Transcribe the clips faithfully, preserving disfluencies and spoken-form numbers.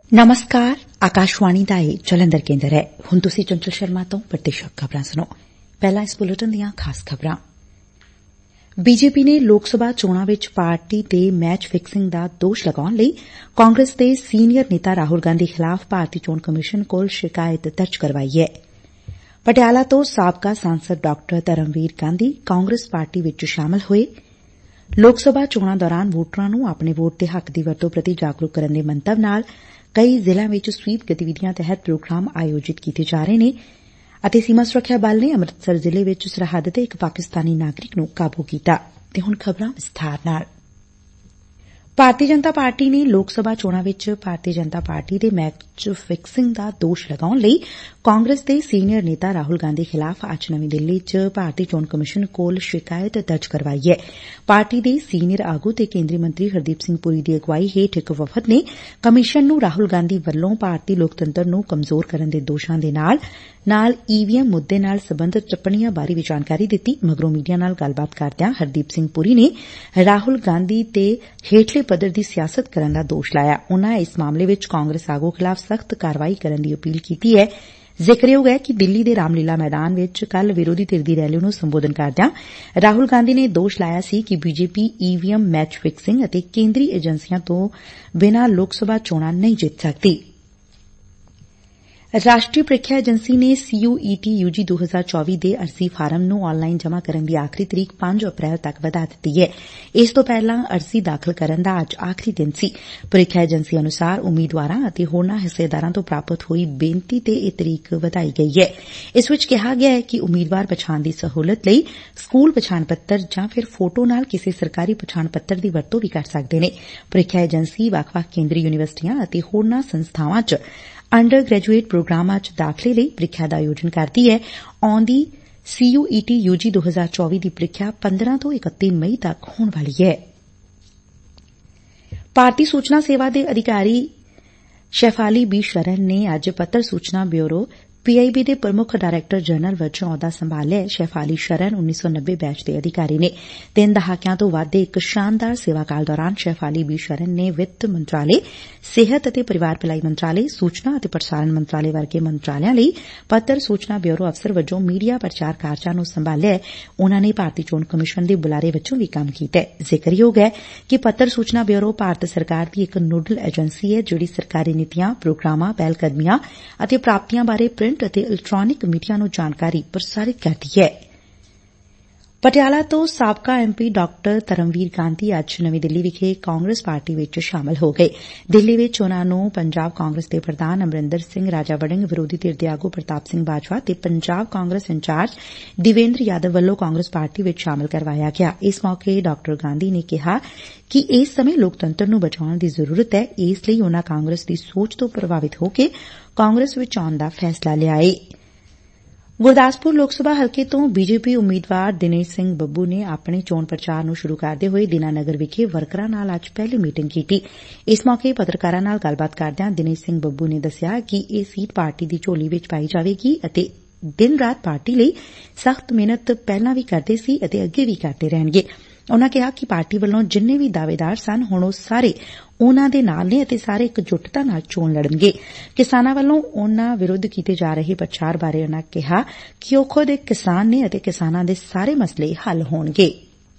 ਨਮਸਕਾਰ ਆਕਾਸ਼ਵਾਣੀ ਦਾ ਇਹ ਜਲੰਧਰ ਕੇਂਦਰ ਹੈ। ਹੁਣ ਤੁਸੀਂ ਚੰਚਲ ਸ਼ਰਮਾ ਤੋਂ ਪ੍ਰਤੀਸ਼ਤ ਖਬਰਾਂ ਸੁਣੋ। ਪਹਿਲਾਂ ਇਸ ਬੁਲੇਟਿਨ ਦੀਆਂ ਖਾਸ ਖਬਰਾਂ। ਬੀਜੇਪੀ ਨੇ ਲੋਕ ਸਭਾ ਚੋਣਾਂ ਵਿੱਚ ਪਾਰਟੀ ਤੇ ਮੈਚ ਫਿਕਸਿੰਗ ਦਾ ਦੋਸ਼ ਲਗਾਉਣ ਲਈ ਕਾਂਗਰਸ ਦੇ ਸੀਨੀਅਰ ਨੇਤਾ ਰਾਹੁਲ ਗਾਂਧੀ ਖਿਲਾਫ਼ ਭਾਰਤੀ ਚੋਣ ਕਮਿਸ਼ਨ ਕੋਲ ਸ਼ਿਕਾਇਤ ਦਰਜ ਕਰਵਾਈ ਹੈ। ਪਟਿਆਲਾ ਤੋਂ ਸਾਬਕਾ ਸਾਂਸਦ ਡਾ ਧਰਮਵੀਰ ਗਾਂਧੀ ਕਾਂਗਰਸ ਪਾਰਟੀ ਵਿੱਚ ਸ਼ਾਮਲ ਹੋਏ। ਲੋਕ ਸਭਾ ਚੋਣਾਂ ਦੌਰਾਨ ਵੋਟਰਾਂ ਨੂੰ ਆਪਣੇ ਵੋਟ ਦੇ ਹੱਕ ਦੀ ਵਰਤੋਂ ਪ੍ਰਤੀ ਜਾਗਰੂਕ ਕਰਨ ਦੇ ਮੰਤਵ ਨਾਲ ਕਈ ਜ਼ਿਲ੍ਹਿਆਂ ਵਿੱਚ ਸਵੀਪ ਗਤੀਵਿਧੀਆਂ ਤਹਿਤ ਪ੍ਰੋਗਰਾਮ ਆਯੋਜਿਤ ਕੀਤੇ ਜਾ ਰਹੇ ਨੇ ਅਤੇ ਸੀਮਾ ਸੁਰੱਖਿਆ ਬਲ ਨੇ ਅੰਮ੍ਰਿਤਸਰ ਜ਼ਿਲ੍ਹੇ ਵਿੱਚ ਸਰਹੱਦ ਤੇ ਇੱਕ ਪਾਕਿਸਤਾਨੀ ਨਾਗਰਿਕ ਨੂੰ ਕਾਬੂ ਕੀਤਾ। ਤੇ ਹੁਣ ਖਬਰਾਂ ਵਿਸਥਾਰ ਨਾਲ। ਭਾਰਤੀ ਜਨਤਾ ਪਾਰਟੀ ਨੇ ਲੋਕ ਸਭਾ ਚੋਣਾਂ ਵਿੱਚ ਭਾਰਤੀ ਜਨਤਾ ਪਾਰਟੀ ਦੇ ਮੈਚ ਫਿਕਸਿੰਗ ਦਾ ਦੋਸ਼ ਲਗਾਉਣ ਲਈ ਕਾਂਗਰਸ ਦੇ ਸੀਨੀਅਰ ਨੇਤਾ ਰਾਹੁਲ ਗਾਂਧੀ ਖਿਲਾਫ਼ ਅੱਜ ਨਵੀਂ ਦਿੱਲੀ ਚ ਭਾਰਤੀ ਚੋਣ ਕਮਿਸ਼ਨ ਕੋਲ ਸ਼ਿਕਾਇਤ ਦਰਜ ਕਰਵਾਈ ਹੈ। ਪਾਰਟੀ ਦੇ ਸੀਨੀਅਰ ਆਗੂ ਤੇ ਕੇਂਦਰੀ ਮੰਤਰੀ ਹਰਦੀਪ ਸਿੰਘ ਪੁਰੀ ਦੀ ਅਗਵਾਈ ਹੇਠ ਇੱਕ ਵਫ਼ਦ ਨੇ ਕਮਿਸ਼ਨ ਨੂੰ ਰਾਹੁਲ ਗਾਂਧੀ ਵੱਲੋਂ ਭਾਰਤੀ ਲੋਕਤੰਤਰ ਨੂੰ ਕਮਜ਼ੋਰ ਕਰਨ ਦੇ ਦੋਸ਼ਾਂ ਦੇ ਨਾਲ ਨਾਲ ਈਵੀਐਮ ਮੁੱਦੇ ਨਾਲ ਸਬੰਧਤ ਟਿੱਪਣੀਆਂ ਬਾਰੇ ਵੀ ਜਾਣਕਾਰੀ ਦਿੱਤੀ। ਮਗਰੋਂ ਮੀਡੀਆ ਨਾਲ ਗੱਲਬਾਤ ਕਰਦਿਆਂ ਹਰਦੀਪ ਸਿੰਘ ਪੁਰੀ ਨੇ ਰਾਹੁਲ ਗਾਂਧੀ ਤੇ ਹੇਠਲੇ ਪੱਧਰ ਦੀ ਸਿਆਸਤ ਕਰਨ ਦਾ ਦੋਸ਼ ਲਾਇਆ। ਉਨੂਾਂ ਇਸ ਮਾਮਲੇ ਵਿੱਚ ਕਾਂਗਰਸ ਆਗੂ ਖਿਲਾਫ਼ ਸਖ਼ਤ ਕਾਰਵਾਈ ਕਰਨ ਦੀ ਅਪੀਲ ਕੀਤੀ ਹੈ। ਜ਼ਿਕਰਯੋਗ ਹੈ ਕਿ ਦਿੱਲੀ ਦੇ ਰਾਮਲੀਲਾ ਮੈਦਾਨ ਵਿੱਚ ਕੱਲ੍ਹ ਵਿਰੋਧੀ ਧਿਰ ਦੀ ਰੈਲੀ ਨੂੰ ਸੰਬੋਧਨ ਕਰਦਿਆਂ ਰਾਹੁਲ ਗਾਂਧੀ ਨੇ ਦੋਸ਼ ਲਾਇਆ ਸੀ ਕਿ ਬੀਜੇਪੀ ਈਵੀਐਮ ਮੈਚ ਫਿਕਸਿੰਗ ਅਤੇ ਕੇਂਦਰੀ ਏਜੰਸੀਆਂ ਤੋਂ ਬਿਨਾਂ ਲੋਕ ਸਭਾ ਚੋਣਾਂ ਨਹੀਂ ਜਿੱਤ ਸਕਦੀ। ਰਾਸ਼ਟਰੀ ਪ੍ਰੀਖਿਆ ਏਜੰਸੀ ਨੇ ਸੀਯੂਈਟੀ ਯੂਜੀ ਦੋ ਹਜ਼ਾਰ ਚੌਵੀ ਦੇ ਅਰਜ਼ੀ ਫਾਰਮ ਨੂੰ ਆਨਲਾਈਨ ਜਮ੍ਹਾਂ ਕਰਨ ਦੀ ਆਖਰੀ ਤਰੀਕ ਪੰਜ ਅਪ੍ਰੈਲ ਤੱਕ ਵਧਾ ਦਿੱਤੀ ਹੈ। ਇਸ ਤੋਂ ਪਹਿਲਾਂ ਅਰਜ਼ੀ ਦਾਖਲ ਕਰਨ ਦਾ ਅੱਜ ਆਖਰੀ ਦਿਨ ਸੀ। ਪ੍ਰੀਖਿਆ ਏਜੰਸੀ ਅਨੁਸਾਰ ਉਮੀਦਵਾਰਾਂ ਅਤੇ ਹੋਰਨਾਂ ਹਿੱਸੇਦਾਰਾਂ ਤੋਂ ਪ੍ਰਾਪਤ ਹੋਈ ਬੇਨਤੀ ਤੇ ਇਹ ਤਰੀਕ ਵਧਾਈ ਗਈ ਹੈ। ਇਸ ਵਿੱਚ ਕਿਹਾ ਗਿਆ ਹੈ ਕਿ ਉਮੀਦਵਾਰ ਪਛਾਣ ਦੀ ਸਹੂਲਤ ਲਈ ਸਕੂਲ ਪਛਾਣ ਪੱਤਰ ਜਾਂ ਫਿਰ ਫੋਟੋ ਨਾਲ ਕਿਸੇ ਸਰਕਾਰੀ ਪਛਾਣ ਪੱਤਰ ਦੀ ਵਰਤੋਂ ਵੀ ਕਰ ਸਕਦੇ ਨੇ। ਪ੍ਰੀਖਿਆ ਏਜੰਸੀ ਵੱਖ-ਵੱਖ ਕੇਂਦਰੀ ਯੂਨੀਵਰਸਿਟੀਆਂ ਅਤੇ ਹੋਰਨਾਂ ਸੰਸਥਾਵਾਂ ਚ ਅੰਡਰ ਗ੍ਰੈਜੂਏਟ ਪ੍ਰੋਗਰਾਮਾਂ ਚ ਦਾਖਲੇ ਲਈ ਪ੍ਰੀਖਿਆ ਦਾ ਆਯੋਜਨ ਕਰਦੀ ਹੈ। ਆਉਂਦੀ ਸੀਯੂਈਟੀ ਯੂਜੀ ਦੋ ਹਜ਼ਾਰ ਚੌਵੀ ਦੀ ਪ੍ਰੀਖਿਆ ਪੰਦਰਾਂ ਤੋਂ ਇਕੱਤੀ ਮਈ ਤੱਕ ਹੋਣ ਵਾਲੀ ਹੈ। ਭਾਰਤੀ ਸੂਚਨਾ ਸੇਵਾ ਦੇ ਅਧਿਕਾਰੀ ਸ਼ੈਫਾਲੀ ਬੀ ਸ਼ਰਨ ਨੇ ਅੱਜ ਪੱਤਰ ਸੂਚਨਾ ਬਿਊਰੋ ਪੀਆਈਬੀ ਦੇ ਪ੍ਰਮੁੱਖ ਡਾਇਰੈਕਟਰ ਜਨਰਲ ਵਜੋਂ ਅਹੁਦਾ ਸੰਭਾਲਿਆ। ਸ਼ੈਫਾਲੀ ਸ਼ਰਨ ਉੱਨੀ ਸੌ ਨੱਬੇ ਬੈਚ ਦੇ ਅਧਿਕਾਰੀ ਨੇ। ਤਿੰਨ ਦਹਾਕਿਆਂ ਤੋਂ ਵੱਧ ਦੇ ਇੱਕ ਸ਼ਾਨਦਾਰ ਸੇਵਾਕਾਲ ਦੌਰਾਨ ਸ਼ੈਫਾਲੀ ਬੀ ਸ਼ਰਨ ਨੇ ਵਿੱਤ ਮੰਤਰਾਲੇ, ਸਿਹਤ ਅਤੇ ਪਰਿਵਾਰ ਭਲਾਈ ਮੰਤਰਾਲੇ, ਸੂਚਨਾ ਅਤੇ ਪ੍ਰਸਾਰਣ ਮੰਤਰਾਲੇ ਵਰਗੇ ਮੰਤਰਾਲਿਆਂ ਲਈ ਪੱਤਰ ਸੂਚਨਾ ਬਿਊਰੋ ਅਫਸਰ ਵਜੋਂ ਮੀਡੀਆ ਪ੍ਰਚਾਰ ਕਾਰਜਾਂ ਨੂੰ ਸੰਭਾਲਿਆ। ਉਨੂਾਂ ਨੇ ਭਾਰਤੀ ਚੋਣ ਕਮਿਸ਼ਨ ਦੇ ਬੁਲਾਰੇ ਵਜੋਂ ਵੀ ਕੰਮ ਕੀਤਾ। ਜ਼ਿਕਰਯੋਗ ਹੈ ਕਿ ਪੱਤਰ ਸੂਚਨਾ ਬਿਊਰੋ ਭਾਰਤ ਸਰਕਾਰ ਦੀ ਇੱਕ ਨੋਡਲ ਏਜੰਸੀ ਹੈ ਜਿਹੜੀ ਸਰਕਾਰੀ ਨੀਤੀਆਂ, ਪ੍ਰੋਗਰਾਮਾਂ, ਪਹਿਲਕਦਮੀਆਂ ਅਤੇ ਪ੍ਰਾਪਤੀਆਂ ਬਾਰੇ ਪ੍ਰਿੰਟ ਅਤੇ ਇਲੈਕਟ੍ਰਾਨਿਕ ਮੀਡੀਆ ਨੂੰ ਜਾਣਕਾਰੀ ਪ੍ਰਸਾਰਿਤ ਕਰਦੀ ਹੈ। ਪਟਿਆਲਾ ਤੋਂ ਸਾਬਕਾ ਐਮਪੀ ਡਾ ਧਰਮਵੀਰ ਗਾਂਧੀ ਅੱਜ ਨਵੀਂ ਦਿੱਲੀ ਵਿਖੇ ਕਾਂਗਰਸ ਪਾਰਟੀ ਵਿੱਚ ਸ਼ਾਮਲ ਹੋ ਗਏ। ਦਿੱਲੀ ਵਿੱਚ ਉਨੂਾਂ ਨੂੰ ਪੰਜਾਬ ਕਾਂਗਰਸ ਦੇ ਪ੍ਰਧਾਨ ਅਮਰਿੰਦਰ ਸਿੰਘ ਰਾਜਾ ਵੜਿੰਗ, ਵਿਰੋਧੀ ਧਿਰ ਦੇ ਆਗੂ ਪ੍ਰਤਾਪ ਸਿੰਘ ਬਾਜਵਾ ਤੇ ਪੰਜਾਬ ਕਾਂਗਰਸ ਇੰਚਾਰਜ ਦਿਵੇਂਦਰ ਯਾਦਵ ਵੱਲੋਂ ਕਾਂਗਰਸ ਪਾਰਟੀ ਵਿੱਚ ਸ਼ਾਮਲ ਕਰਵਾਇਆ ਗਿਆ। ਇਸ ਮੌਕੇ ਡਾ ਗਾਂਧੀ ਨੇ ਕਿਹਾ ਕਿ ਇਸ ਸਮੇਂ ਲੋਕਤੰਤਰ ਨੂੰ ਬਚਾਉਣ ਦੀ ਜ਼ਰੂਰਤ ਹੈ। ਇਸ ਲਈ ਉਨੂਾਂ ਕਾਂਗਰਸ ਦੀ ਸੋਚ ਤੋਂ ਪ੍ਰਭਾਵਿਤ ਹੋ ਕੇ ਕਾਂਗਰਸ ਵਿੱਚ ਆਉਣ ਦਾ ਫੈਸਲਾ ਲਿਆ ਏ। ਗੁਰਦਾਸਪੁਰ ਲੋਕ ਸਭਾ ਹਲਕੇ ਤੋਂ ਬੀਜੇਪੀ ਉਮੀਦਵਾਰ ਦਿਨੇਸ਼ ਸਿੰਘ ਬੱਬੂ ਨੇ ਆਪਣੇ ਚੋਣ ਪ੍ਰਚਾਰ ਨੂੰ ਸ਼ੁਰੂ ਕਰਦੇ ਹੋਏ ਦੀਨਾਨਗਰ ਵਿਖੇ ਵਰਕਰਾਂ ਨਾਲ ਅੱਜ ਪਹਿਲੀ ਮੀਟਿੰਗ ਕੀਤੀ। ਇਸ ਮੌਕੇ ਪੱਤਰਕਾਰਾਂ ਨਾਲ ਗੱਲਬਾਤ ਕਰਦਿਆਂ ਦਿਨੇਸ਼ ਸਿੰਘ ਬੱਬੂ ਨੇ ਦੱਸਿਆ ਕਿ ਇਹ ਸੀਟ ਪਾਰਟੀ ਦੀ ਝੋਲੀ ਵਿੱਚ ਪਾਈ ਜਾਵੇਗੀ ਅਤੇ ਦਿਨ ਰਾਤ ਪਾਰਟੀ ਲਈ ਸਖ਼ਤ ਮਿਹਨਤ ਪਹਿਲਾਂ ਵੀ ਕਰਦੇ ਸੀ ਅਤੇ ਅੱਗੇ ਵੀ ਕਰਦੇ ਰਹਿਣਗੇ। ਉਨੂਾਂ ਕਿਹਾ ਕਿ ਪਾਰਟੀ ਵੱਲੋਂ ਜਿੰਨੇ ਵੀ ਦਾਅਵੇਦਾਰ ਸਨ ਹੁਣ ਉਹ ਸਾਰੇ ਉਨੂਾਂ ਦੇ ਨਾਲ ਨੇ ਅਤੇ ਸਾਰੇ ਇਕਜੁੱਟਤਾ ਨਾਲ ਚੋਣ ਲੜਨਗੇ। ਕਿਸਾਨਾਂ ਵੱਲੋਂ ਉਨੂਾਂ ਵਿਰੁੱਧ ਕੀਤੇ ਜਾ ਰਹੇ ਪ੍ਰਚਾਰ ਬਾਰੇ ਉਨੂਾਂ ਕਿਹਾ ਕਿ ਉਹ ਖੁਦ ਇੱਕ ਕਿਸਾਨ ਨੇ ਅਤੇ ਕਿਸਾਨਾਂ ਦੇ ਸਾਰੇ ਮਸਲੇ ਹੱਲ ਹੋਣਗੇ।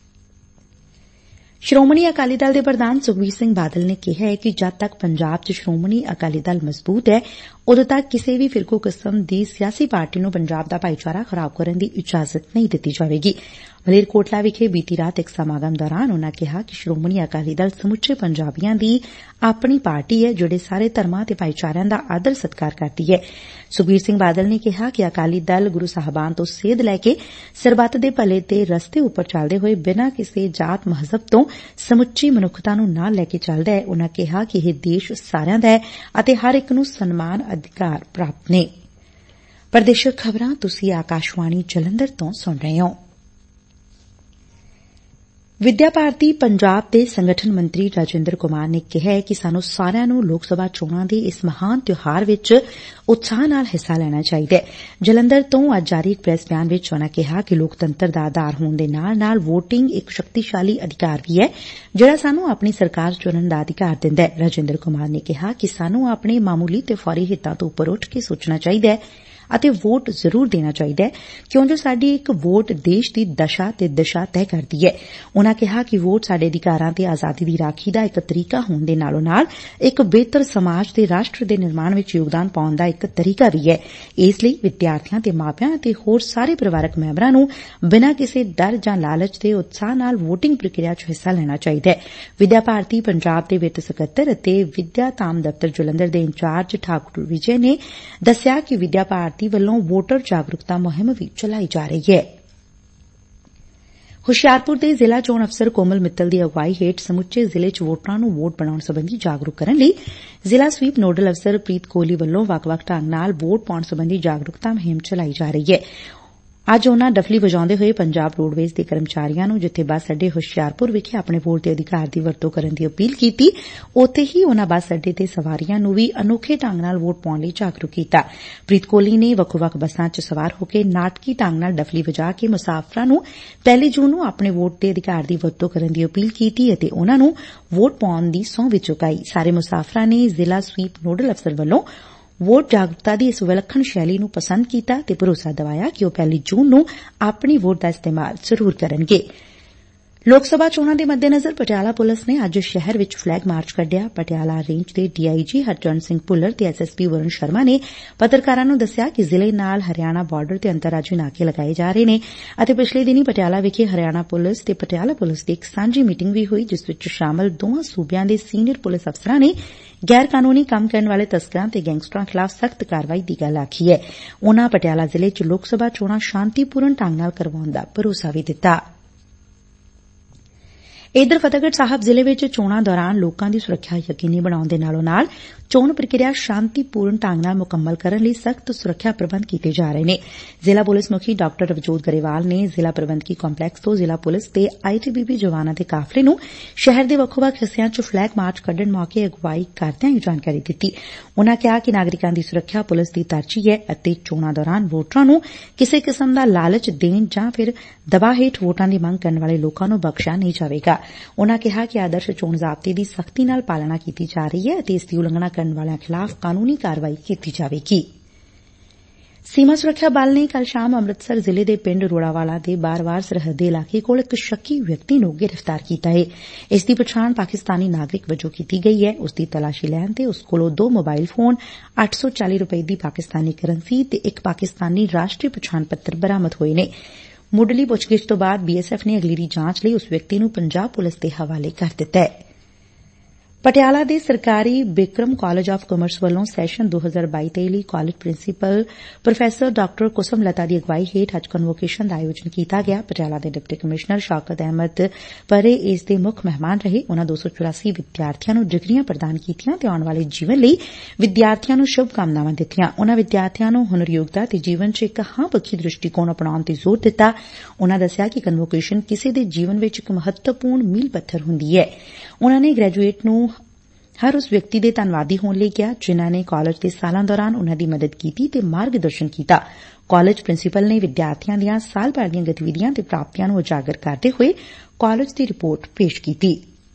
ਸ਼੍ਰੋਮਣੀ ਅਕਾਲੀ ਦਲ ਦੇ ਪ੍ਰਧਾਨ ਸੁਖਬੀਰ ਸਿੰਘ ਬਾਦਲ ਨੇ ਕਿਹਾ ਕਿ ਜਦ ਤੱਕ ਪੰਜਾਬ ਚ ਸ਼੍ਰੋਮਣੀ ਅਕਾਲੀ ਦਲ ਮਜ਼ਬੂਤ ਹੈ ਉਦੋਂ ਤੱਕ ਕਿਸੇ ਵੀ ਫਿਰਕੂ ਕਿਸਮ ਦੀ ਸਿਆਸੀ ਪਾਰਟੀ ਨੂੰ ਪੰਜਾਬ ਦਾ ਭਾਈਚਾਰਾ ਖਰਾਬ ਕਰਨ ਦੀ ਇਜਾਜ਼ਤ ਨਹੀਂ ਦਿੱਤੀ ਜਾਵੇਗੀ। ਮਲੇਰਕੋਟਲਾ ਵਿਖੇ ਬੀਤੀ ਰਾਤ ਇੱਕ ਸਮਾਗਮ ਦੌਰਾਨ ਉਨੂਾਂ ਕਿਹਾ ਕਿ ਸ਼੍ਰੋਮਣੀ ਅਕਾਲੀ ਦਲ ਸਮੁੱਚੇ ਪੰਜਾਬੀਆਂ ਦੀ ਆਪਣੀ ਪਾਰਟੀ ਹੈ ਜਿਹੜੇ ਸਾਰੇ ਧਰਮਾਂ ਤੇ ਭਾਈਚਾਰਿਆਂ ਦਾ ਆਦਰ ਸਤਿਕਾਰ ਕਰਦੀ ਹੈ। ਸੁਖਬੀਰ ਸਿੰਘ ਬਾਦਲ ਨੇ ਕਿਹਾ ਕਿ ਅਕਾਲੀ ਦਲ ਗੁਰੂ ਸਾਹਿਬਾਨ ਤੋਂ ਸੇਧ ਲੈ ਕੇ ਸਰਬੱਤ ਦੇ ਭਲੇ ਦੇ ਰਸਤੇ ਉੱਪਰ ਚੱਲਦੇ ਹੋਏ ਬਿਨਾਂ ਕਿਸੇ ਜਾਤ ਮਜ਼ਹਬ ਤੋਂ ਸਮੁੱਚੀ ਮਨੁੱਖਤਾ ਨੂੰ ਨਾਲ ਲੈ ਕੇ ਚੱਲਦਾ ਹੈ। ਉਨੂਾਂ ਕਿਹਾ ਕਿ ਇਹ ਦੇਸ਼ ਸਾਰਿਆਂ ਦਾ ਹੈ ਅਤੇ ਹਰ ਇੱਕ ਨੂੰ ਸਨਮਾਨ ਅਧਿਕਾਰ ਪ੍ਰਾਪਤ ਨੇ। ਪ੍ਰਦੇਸ਼ਕ ਖਬਰਾਂ ਤੁਸੀਂ ਆਕਾਸ਼ਵਾਣੀ ਜਲੰਧਰ ਤੋਂ ਸੁਣ ਰਹੇ ਹੋ। ਵਿਦਿਆ ਭਾਰਤੀ ਪੰਜਾਬ ਦੇ ਸੰਗਠਨ ਮੰਤਰੀ ਰਾਜਿੰਦਰ ਕੁਮਾਰ ਨੇ ਕਿਹਾ ਕਿ ਸਾਨੂੰ ਸਾਰਿਆਂ ਨੂੰ ਲੋਕ ਸਭਾ ਚੋਣਾਂ ਦੇ ਇਸ ਮਹਾਨ ਤਿਉਹਾਰ ਵਿਚ ਉਤਸ਼ਾਹ ਨਾਲ ਹਿੱਸਾ ਲੈਣਾ ਚਾਹੀਦਾ ਹੈ। ਜਲੰਧਰ ਤੋਂ ਅੱਜ ਜਾਰੀ ਇੱਕ ਪ੍ਰੈਸ ਬਿਆਨ ਵਿਚ ਉਨ੍ਹਾਂ ਕਿਹਾ ਕਿ ਲੋਕਤੰਤਰ ਦਾ ਆਧਾਰ ਹੋਣ ਦੇ ਨਾਲ ਨਾਲ ਵੋਟਿੰਗ ਇੱਕ ਸ਼ਕਤੀਸ਼ਾਲੀ ਅਧਿਕਾਰ ਵੀ ਹੈ, ਜਿਹੜਾ ਸਾਨੂੰ ਆਪਣੀ ਸਰਕਾਰ ਚੁਣਨ ਦਾ ਅਧਿਕਾਰ ਦਿੰਦਾ ਹੈ। ਰਾਜਿੰਦਰ ਕੁਮਾਰ ਨੇ ਕਿਹਾ ਕਿ ਸਾਨੂੰ ਆਪਣੇ ਮਾਮੂਲੀ ਤੇ ਫੌਰੀ ਹਿੱਤਾਂ ਤੋਂ ਉੱਪਰ ਉੱਠ ਕੇ ਸੋਚਣਾ ਚਾਹੀਦਾ ਹੈ ਅਤੇ ਵੋਟ ਜ਼ਰੂਰ ਦੇਣਾ ਚਾਹੀਦਾ ਹੈ, ਕਿਉਂ ਜੋ ਸਾਡੀ ਇੱਕ ਵੋਟ ਦੇਸ਼ ਦੀ ਦਸ਼ਾ ਤੇ ਦਿਸ਼ਾ ਤੈਅ ਕਰਦੀ ਹੈ। ਉਨ੍ਹਾਂ ਕਿਹਾ ਕਿ ਵੋਟ ਸਾਡੇ ਅਧਿਕਾਰਾਂ ਤੇ ਆਜ਼ਾਦੀ ਦੀ ਰਾਖੀ ਦਾ ਇੱਕ ਤਰੀਕਾ ਹੋਣ ਦੇ ਨਾਲੋਂ ਨਾਲ ਇੱਕ ਬਿਹਤਰ ਸਮਾਜ ਤੇ ਰਾਸ਼ਟਰ ਦੇ ਨਿਰਮਾਣ ਵਿੱਚ ਯੋਗਦਾਨ ਪਾਉਣ ਦਾ ਇੱਕ ਤਰੀਕਾ ਵੀ ਹੈ। ਇਸ ਲਈ ਵਿਦਿਆਰਥੀਆਂ ਤੇ ਮਾਪਿਆਂ ਅਤੇ ਹੋਰ ਸਾਰੇ ਪਰਿਵਾਰਕ ਮੈਂਬਰਾਂ ਨੂੰ ਬਿਨਾਂ ਕਿਸੇ ਡਰ ਜਾਂ ਲਾਲਚ ਦੇ ਉਤਸ਼ਾਹ ਨਾਲ ਵੋਟਿੰਗ ਪ੍ਰਕਿਰਿਆ ਚ ਹਿੱਸਾ ਲੈਣਾ ਚਾਹੀਦਾ ਹੈ। ਵਿਦਿਆ ਭਾਰਤੀ ਪੰਜਾਬ ਦੇ ਵਿੱਤ ਸਕੱਤਰ ਅਤੇ ਵਿਦਿਆ ਧਾਮ ਦਫ਼ਤਰ ਜਲੰਧਰ ਦੇ ਇੰਚਾਰਜ ਠਾਕੁਰ ਵਿਜੇ ਨੇ ਦੱਸਿਆ ਕਿ ਵਿਦਿਆ ਭਾਰਤੀ ਵੱਲੋਂ ਵੋਟਰ ਜਾਗਰੂਕਤਾ ਮੁਹਿੰਮ ਵੀ ਚਲਾਈ ਜਾ ਰਹੀ ਹੈ। ਹੁਸ਼ਿਆਰਪੁਰ ਦੇ ਜ਼ਿਲ੍ਹਾ ਚੋਣ ਅਫਸਰ ਕੋਮਲ ਮਿੱਤਲ ਦੀ ਅਗਵਾਈ ਹੇਠ ਸਮੁੱਚੇ ਜ਼ਿਲ੍ਹੇ ਚ ਵੋਟਰਾਂ ਨੂੰ ਵੋਟ ਬਣਾਉਣ ਸਬੰਧੀ ਜਾਗਰੂਕ ਕਰਨ ਲਈ ਜ਼ਿਲ੍ਹਾ ਸਵੀਪ ਨੋਡਲ ਅਫਸਰ ਪ੍ਰੀਤ ਕੋਹਲੀ ਵੱਲੋਂ ਵੱਖ-ਵੱਖ ਢੰਗ ਨਾਲ ਵੋਟ ਪਾਉਣ ਸਬੰਧੀ ਜਾਗਰੂਕਤਾ ਮੁਹਿੰਮ ਚਲਾਈ ਜਾ ਰਹੀ ਹੈ। ਅੱਜ ਉਨ੍ਹਾਂ ਡਫਲੀ ਵਜਾਉਂਦੇ ਹੋਏ ਪੰਜਾਬ ਰੋਡਵੇਜ਼ ਦੇ ਕਰਮਚਾਰੀਆਂ ਨੂੰ ਜਿੱਥੇ ਬੱਸ ਅੱਡੇ ਹੁਸ਼ਿਆਰਪੁਰ ਵਿਖੇ ਆਪਣੇ ਵੋਟ ਦੇ ਅਧਿਕਾਰ ਦੀ ਵਰਤੋਂ ਕਰਨ ਦੀ ਅਪੀਲ ਕੀਤੀ, ਉੱਥੇ ਹੀ ਉਨ੍ਹਾਂ ਬੱਸ ਅੱਡੇ ਤੇ ਸਵਾਰੀਆਂ ਨੂੰ ਵੀ ਅਨੋਖੇ ਢੰਗ ਨਾਲ ਵੋਟ ਪਾਉਣ ਲਈ ਜਾਗਰੂਕ ਕੀਤਾ। ਪ੍ਰੀਤ ਕੋਹਲੀ ਨੇ ਵੱਖੋ-ਵੱਖ ਬੱਸਾਂ ਚ ਸਵਾਰ ਹੋ ਕੇ ਨਾਟਕੀ ਢੰਗ ਨਾਲ ਡਫਲੀ ਵਜਾ ਕੇ ਮੁਸਾਫਰਾਂ ਨੂੰ ਪਹਿਲੀ ਜੂਨ ਨੂੰ ਆਪਣੇ ਵੋਟ ਦੇ ਅਧਿਕਾਰ ਦੀ ਵਰਤੋਂ ਕਰਨ ਦੀ ਅਪੀਲ ਕੀਤੀ ਅਤੇ ਉਨ੍ਹਾਂ ਨੂੰ ਵੋਟ ਪਾਉਣ ਦੀ ਸਹੁੰ ਵੀ ਚੁਕਾਈ। ਸਾਰੇ ਮੁਸਾਫਰਾਂ ਨੇ ਜ਼ਿਲ੍ਹਾ ਸਵੀਪ ਨੋਡਲ ਅਫਸਰ ਵੱਲੋਂ ਵੋਟ ਜਾਗਰੂਕਤਾ ਦੀ ਇਸ ਵਿਲੱਖਣ ਸ਼ੈਲੀ ਨੂੰ ਪਸੰਦ ਕੀਤਾ ਤੇ ਭਰੋਸਾ ਦਿਵਾਇਆ ਕਿ ਉਹ ਪਹਿਲੀ ਜੂਨ ਨੂੰ ਆਪਣੀ ਵੋਟ ਦਾ ਇਸਤੇਮਾਲ ਜ਼ਰੂਰ ਕਰਨਗੇ। ਲੋਕ ਸਭਾ ਚੋਣਾਂ ਦੇ ਮੱਦੇਨਜ਼ਰ ਪਟਿਆਲਾ ਪੁਲਿਸ ਨੇ ਅੱਜ ਸ਼ਹਿਰ ਵਿਚ ਫਲੈਗ ਮਾਰਚ ਕੱਢਿਆ। ਪਟਿਆਲਾ ਰੇਂਜ ਦੇ D I G Harcharan Singh Bhullar ਤੇ S S P Varun Sharma ਨੇ ਪੱਤਰਕਾਰਾਂ ਨੂੰ ਦੱਸਿਆ ਕਿ ਜ਼ਿਲ੍ਹੇ ਨਾਲ ਹਰਿਆਣਾ ਬਾਰਡਰ ਤੇ ਅੰਤਰਰਾਜੀ ਨਾਕੇ ਲਗਾਏ ਜਾ ਰਹੇ ਨੇ ਅਤੇ ਪਿਛਲੇ ਦਿਨੀ ਪਟਿਆਲਾ ਵਿਖੇ ਹਰਿਆਣਾ ਪੁਲਿਸ ਤੇ ਪਟਿਆਲਾ ਪੁਲਿਸ ਦੀ ਇੱਕ ਸਾਂਝੀ ਮੀਟਿੰਗ ਵੀ ਹੋਈ, ਜਿਸ ਵਿਚ ਸ਼ਾਮਲ ਦੋਵਾਂ ਸੂਬਿਆਂ ਦੇ ਸੀਨੀਅਰ ਪੁਲਿਸ ਅਫਸਰਾਂ ਨੇ ਗੈਰ ਕਾਨੂੰਨੀ ਕੰਮ ਕਰਨ ਵਾਲੇ ਤਸਕਰਾਂ ਤੇ ਗੈਂਗਸਟਰਾਂ ਖਿਲਾਫ਼ ਸਖ਼ਤ ਕਾਰਵਾਈ ਦੀ ਗੱਲ ਆਖੀ ਹੈ। ਉਨ੍ਹਾਂ ਪਟਿਆਲਾ ਜ਼ਿਲ੍ਹੇ ਚ ਲੋਕ ਸਭਾ ਚੋਣਾਂ ਸ਼ਾਂਤੀਪੂਰਨ ਢੰਗ ਨਾਲ ਕਰਵਾਉਣ ਦਾ ਭਰੋਸਾ ਵੀ ਦਿੱਤਾ। ਇਧਰ ਫਤਿਹਗੜ੍ਹ ਸਾਹਿਬ ਜ਼ਿਲ੍ਹੇ ਵਿਚ ਚੋਣਾਂ ਦੌਰਾਨ ਲੋਕਾਂ ਦੀ ਸੁਰੱਖਿਆ ਯਕੀਨੀ ਬਣਾਉਣ ਦੇ ਨਾਲੋਂ ਨਾਲ ਚੋਣ ਪ੍ਰਕਿਰਿਆ ਸ਼ਾਂਤੀਪੂਰਨ ਢੰਗ ਨਾਲ ਮੁਕੰਮਲ ਕਰਨ ਲਈ ਸਖ਼ਤ ਸੁਰੱਖਿਆ ਪ੍ਰਬੰਧ ਕੀਤੇ ਜਾ ਰਹੇ ਨੇ। ਜ਼ਿਲ੍ਹਾ ਪੁਲਿਸ ਮੁਖੀ ਡਾ ਰਵਜੋਤ ਗਰੇਵਾਲ ਨੇ ਜ਼ਿਲ੍ਹਾ ਪ੍ਰਬੰਧਕੀ ਕੰਪਲੈਕਸ ਤੋਂ ਜ਼ਿਲ੍ਹਾ ਪੁਲਿਸ ਤੇ ਆਈ ਟੀ ਬੀ ਪੀ ਜਵਾਨਾਂ ਦੇ ਕਾਫਲੇ ਨੂੰ ਸ਼ਹਿਰ ਦੇ ਵੱਖੋ-ਵੱਖ ਹਿੱਸਿਆਂ ਚ ਫਲੈਗ ਮਾਰਚ ਕੱਢਣ ਮੌਕੇ ਅਗਵਾਈ ਕਰਦਿਆਂ ਇਹ ਜਾਣਕਾਰੀ ਦਿੱਤੀ। ਉਨ੍ਹਾਂ ਕਿਹਾ ਕਿ ਨਾਗਰਿਕਾਂ ਦੀ ਸੁਰੱਖਿਆ ਪੁਲਿਸ ਦੀ ਤਰਜੀਹ ਹੈ ਅਤੇ ਚੋਣਾਂ ਦੌਰਾਨ ਵੋਟਰਾਂ ਨੂੰ ਕਿਸੇ ਕਿਸਮ ਦਾ ਲਾਲਚ ਦੇਣ ਜਾਂ ਫਿਰ ਦਬਾਅ ਹੇਠ ਵੋਟਾਂ ਦੀ ਮੰਗ ਕਰਨ ਵਾਲੇ ਲੋਕਾਂ ਨੂੰ ਬਖਸ਼ਿਆ ਨਹੀਂ ਜਾਵੇਗਾ। ਉਨ੍ਹਾਂ ਕਿਹਾ ਕਿ ਆਦਰਸ਼ ਚੋਣ ਜ਼ਾਬਤੇ ਦੀ ਸਖ਼ਤੀ ਨਾਲ ਪਾਲਣਾ ਕੀਤੀ ਜਾ ਰਹੀ ਹੈ ਅਤੇ ਇਸ ਦੀ ਉਲੰਘਣਾ ਕਰਨ ਵਾਲਿਆਂ ਖਿਲਾਫ਼ ਕਾਨੂੰਨੀ ਕਾਰਵਾਈ ਕੀਤੀ ਜਾਵੇਗੀ। ਸੀਮਾ ਸੁਰੱਖਿਆ ਬਲ ਨੇ ਕੱਲ੍ਹ ਸ਼ਾਮ ਅੰਮ੍ਰਿਤਸਰ ਜ਼ਿਲ੍ਹੇ ਦੇ ਪਿੰਡ ਰੋੜਾਵਾਲਾ ਦੇ ਬਾਰ-ਬਾਰ ਸਰਹੱਦੀ ਇਲਾਕੇ ਕੋਲ ਇੱਕ ਸ਼ੱਕੀ ਵਿਅਕਤੀ ਨੂੰ ਗ੍ਰਿਫ਼ਤਾਰ ਕੀਤਾ ਹੈ। ਇਸ ਦੀ ਪਛਾਣ ਪਾਕਿਸਤਾਨੀ ਨਾਗਰਿਕ ਵਜੋਂ ਕੀਤੀ ਗਈ ਹੈ। ਉਸ ਦੀ ਤਲਾਸ਼ੀ ਲੈਣ ਤੇ ਉਸ ਕੋਲੋਂ ਦੋ ਮੋਬਾਈਲ ਫੋਨ, ਅੱਠ ਸੌ ਚਾਲੀ ਰੁਪਏ ਦੀ ਪਾਕਿਸਤਾਨੀ ਕਰੰਸੀ ਤੇ ਇੱਕ ਪਾਕਿਸਤਾਨੀ ਰਾਸ਼ਟਰੀ ਪਛਾਣ ਪੱਤਰ ਬਰਾਮਦ ਹੋਏ ਨੇ। ਮੁੱਢਲੀ ਪੁੱਛਗਿੱਛ ਤੋਂ ਬਾਅਦ ਬੀ ਐਸ ਐਫ ਨੇ ਅਗਲੇਰੀ ਜਾਂਚ ਲਈ ਉਸ ਵਿਅਕਤੀ ਨੂੰ ਪੰਜਾਬ ਪੁਲਿਸ ਦੇ ਹਵਾਲੇ ਕਰ ਦਿੱਤੈ। ਪਟਿਆਲਾ ਦੇ ਸਰਕਾਰੀ ਬਿਕਰਮ ਕਾਲਜ ਆਫ਼ ਕਾਮਰਸ ਵੱਲੋਂ ਸੈਸ਼ਨ ਦੋ ਹਜ਼ਾਰ ਬਾਈ ਤੇਈ ਲਈ ਕਾਲਜ ਪ੍ਰਿੰਸੀਪਲ ਪ੍ਰੋਫੈਸਰ ਡਾ ਕੁਸਮ ਲਤਾ ਦੀ ਅਗਵਾਈ ਹੇਠ ਅੱਜ ਕਨਵੋਕੇਸ਼ਨ ਦਾ ਆਯੋਜਨ ਕੀਤਾ ਗਿਆ। ਪਟਿਆਲਾ ਦੇ ਡਿਪਟੀ ਕਮਿਸ਼ਨਰ ਸ਼ੌਕਤ ਅਹਿਮਦ ਪਰੇ ਇਸ ਦੇ ਮੁੱਖ ਮਹਿਮਾਨ ਰਹੇ। ਉਨ੍ਹਾਂ ਦੋ ਸੌ ਚੁਰਾਸੀ ਵਿਦਿਆਰਥੀਆਂ ਨੂੰ ਡਿਗਰੀਆਂ ਪ੍ਰਦਾਨ ਕੀਤੀਆਂ ਤੇ ਆਉਣ ਵਾਲੇ ਜੀਵਨ ਲਈ ਵਿਦਿਆਰਥੀਆਂ ਨੂੰ ਸ਼ੁਭ ਕਾਮਨਾਵਾਂ ਦਿੱਤੀਆਂ। ਉਨ੍ਹਾਂ ਵਿਦਿਆਰਥੀਆਂ ਨੂੰ ਹੁਨਰਯੋਗਤਾ ਤੇ ਜੀਵਨ ਚ ਇੱਕ ਹਾਂ ਪੱਖੀ ਦ੍ਰਿਸ਼ਟੀਕੋਣ ਅਪਣਾਉਣ ਤੇ ਜ਼ੋਰ ਦਿੱਤਾ। ਉਨ੍ਹਾਂ ਦੱਸਿਆ ਕਿ ਕਨਵੋਕੇਸ਼ਨ ਕਿਸੇ ਦੇ ਜੀਵਨ ਵਿੱਚ ਇੱਕ ਮਹੱਤਵਪੂਰਨ ਮੀਲ ਪੱਥਰ ਹੁੰਦੀ ਹੈ। ਉਨ੍ਹਾਂ ਨੇ ਗ੍ਰੈਜੂਏਟ ਨੂੰ ਹਰ ਉਸ ਵਿਅਕਤੀ ਦੇ ਧੰਨਵਾਦੀ ਹੋਣ ਲਈ ਕਿਹਾ ਜਿਨ੍ਹਾਂ ਨੇ ਕਾਲਜ ਦੇ ਸਾਲਾਂ ਦੌਰਾਨ ਉਨ੍ਹਾਂ ਦੀ ਮਦਦ ਕੀਤੀ ਤੇ ਮਾਰਗ ਦਰਸ਼ਨ ਕੀਤਾ। ਕਾਲਜ ਪ੍ਰਿੰਸੀਪਲ ਨੇ ਵਿਦਿਆਰਥੀਆਂ ਦੀਆਂ ਸਾਲ ਭਰ ਦੀਆਂ ਗਤੀਵਿਧੀਆਂ ਤੇ ਪ੍ਰਾਪਤੀਆਂ ਨੂੰ ਉਜਾਗਰ ਕਰਦੇ ਹੋਏ ਕਾਲਜ ਦੀ ਰਿਪੋਰਟ ਪੇਸ਼ ਕੀਤੀ।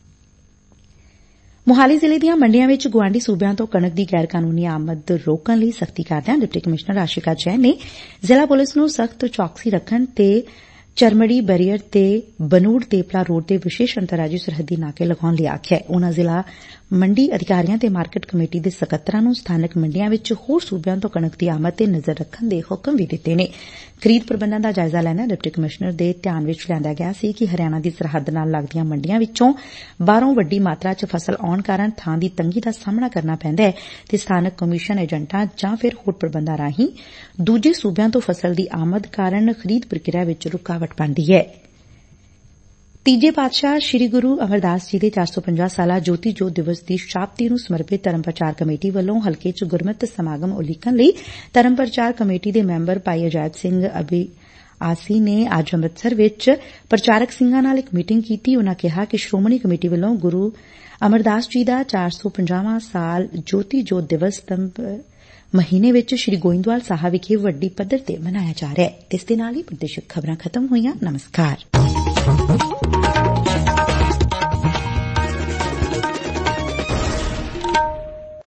ਮੋਹਾਲੀ ਜ਼ਿਲ੍ਹੇ ਦੀਆਂ ਮੰਡੀਆਂ ਵਿੱਚ ਗੁਆਂਢੀ ਸੂਬਿਆਂ ਤੋਂ ਕਣਕ ਦੀ ਗੈਰ ਕਾਨੂੰਨੀ ਆਮਦ ਰੋਕਣ ਲਈ ਸਖ਼ਤੀ ਕਰਦਿਆਂ ਡਿਪਟੀ ਕਮਿਸ਼ਨਰ ਆਸ਼ਿਕਾ ਜੈਨ ਨੇ ਜ਼ਿਲ੍ਹਾ ਪੁਲਿਸ ਨੂੰ ਸਖ਼ਤ ਚੌਕਸੀ ਰੱਖਣ ਤੇ ਚਰਮੜੀ ਬੈਰੀਅਰ ਤੇ ਬਨੂੜ ਤੇਪਲਾ ਰੋਡ ਤੇ ਵਿਸ਼ੇਸ਼ ਅੰਤਰਰਾਜੀ ਸਰਹੱਦੀ ਨਾਕੇ ਲਗਾਉਣ ਲਈ ਆਖਿਆ। ਉਨ੍ਹਾਂ ਜ਼ਿਲ੍ਹਾ ਮੰਡੀ ਅਧਿਕਾਰੀਆਂ ਤੇ ਮਾਰਕੀਟ ਕਮੇਟੀ ਦੇ ਸਕੱਤਰਾਂ ਨੂੰ ਸਥਾਨਕ ਮੰਡੀਆਂ ਵਿੱਚ ਹੋਰ ਸੂਬਿਆਂ ਤੋਂ ਕਣਕ ਦੀ ਆਮਦ ਤੇ ਨਜ਼ਰ ਰੱਖਣ ਦੇ ਹੁਕਮ ਵੀ ਦਿੱਤੇ ਨੇ। ਖਰੀਦ ਪ੍ਰਬੰਧਾਂ ਦਾ ਜਾਇਜ਼ਾ ਲੈਣਾ ਡਿਪਟੀ ਕਮਿਸ਼ਨਰ ਦੇ ਧਿਆਨ ਵਿੱਚ ਲਿਆਂਦਾ ਗਿਆ ਸੀ ਕਿ ਹਰਿਆਣਾ ਦੀ ਸਰਹੱਦ ਨਾਲ ਲੱਗਦੀਆਂ ਮੰਡੀਆਂ ਵਿੱਚੋਂ ਬਾਹਰੋਂ ਵੱਡੀ ਮਾਤਰਾ ਚ ਫਸਲ ਆਉਣ ਕਾਰਨ ਥਾਂ ਦੀ ਤੰਗੀ ਦਾ ਸਾਹਮਣਾ ਕਰਨਾ ਪੈਂਦਾ ਹੈ ਤੇ ਸਥਾਨਕ ਕਮਿਸ਼ਨ ਏਜੰਟਾਂ ਜਾਂ ਫਿਰ ਹੋਰ ਪ੍ਰਬੰਧਾਂ ਰਾਹੀਂ ਦੂਜੇ ਸੂਬਿਆਂ ਤੋਂ ਫਸਲ ਦੀ ਆਮਦ ਕਾਰਨ ਖਰੀਦ ਪ੍ਰਕਿਰਿਆ ਵਿੱਚ ਰੁਕਾਵਟ ਬਣਦੀ ਹੈ। ਤੀਜੇ ਪਾਤਸ਼ਾਹ ਸ੍ਰੀ ਗੁਰੂ ਅਮਰਦਾਸ ਜੀ ਦੇ ਚਾਰ ਸੌ ਪੰਜਾਹ ਸਾਲਾ ਜੋਤੀ ਜੋਤ ਦਿਵਸ ਦੀ ਸ਼ਤਾਬਦੀ ਨੂੰ ਸਮਰਪਿਤ ਧਰਮ ਪ੍ਰਚਾਰ ਕਮੇਟੀ ਵੱਲੋਂ ਹਲਕੇ ਚ ਗੁਰਮਤਿ ਸਮਾਗਮ ਉਲੀਕਣ ਲਈ ਧਰਮ ਪ੍ਰਚਾਰ ਕਮੇਟੀ ਦੇ ਮੈਂਬਰ ਭਾਈ ਅਜਾਇਬ ਸਿੰਘ ਅਭੀ ਆਸੀ ਨੇ ਅੱਜ ਅੰਮ੍ਰਿਤਸਰ ਵਿਚ ਪ੍ਰਚਾਰਕ ਸਿੰਘਾਂ ਨਾਲ ਇਕ ਮੀਟਿੰਗ ਕੀਤੀ। ਉਨੂਾਂ ਕਿਹਾ ਕਿ ਸ਼੍ਰੋਮਣੀ ਕਮੇਟੀ ਵੱਲੋਂ ਗੁਰੂ ਅਮਰਦਾਸ ਜੀ ਦਾ ਚਾਰ ਸੌ ਪੰਜਾਹਵਾਂ ਸਾਲ ਜੋਤੀ ਜੋਤ ਦਿਵਸ ਸਤੰਬਰ ਮਹੀਨੇ ਵਿਚ ਸ੍ਰੀ ਗੋਇੰਦਵਾਲ ਸਾਹਿਬ ਵਿਖੇ ਵੱਡੀ ਪੱਧਰ ਤੇ ਮਨਾਇਆ ਜਾ ਰਿਹੈ। ਇਸ ਦੇ ਨਾਲ ਹੀ ਪ੍ਰਦੇਸ਼ਕ ਖ਼ਬਰਾਂ ਖ਼ਤਮ ਹੋਈਆਂ। ਨਮਸਕਾਰ।